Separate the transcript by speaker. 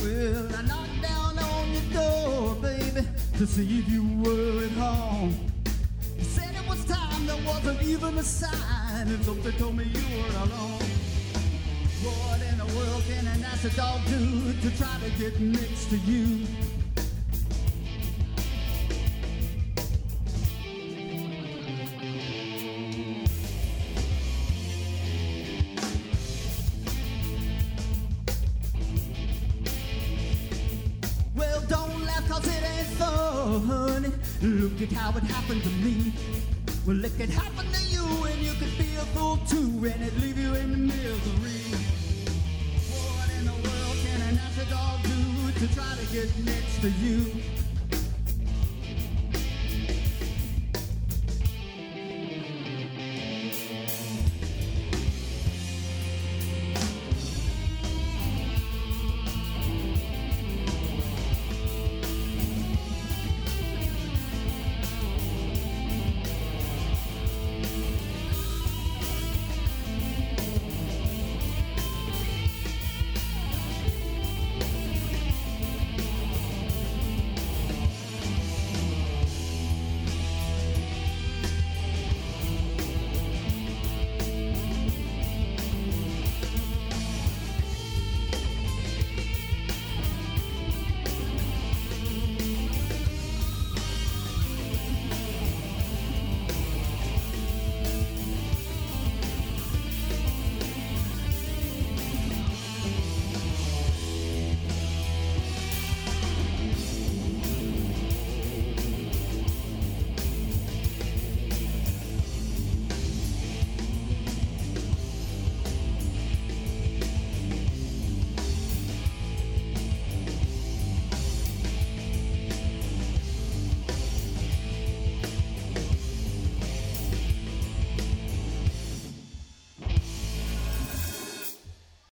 Speaker 1: Well, I knocked down on your door, baby, to see if you were at home. You said it was time, there wasn't even a sign, and something told me you were alone. What in the world can a nasty dog do to try to get next to you? Well, don't laugh 'cause it ain't funny. Look at how it happened to me. Well, it could happen to you and you could be a fool too, and it'd leave you in misery. What in the world can a nasty dog do to try to get next to you?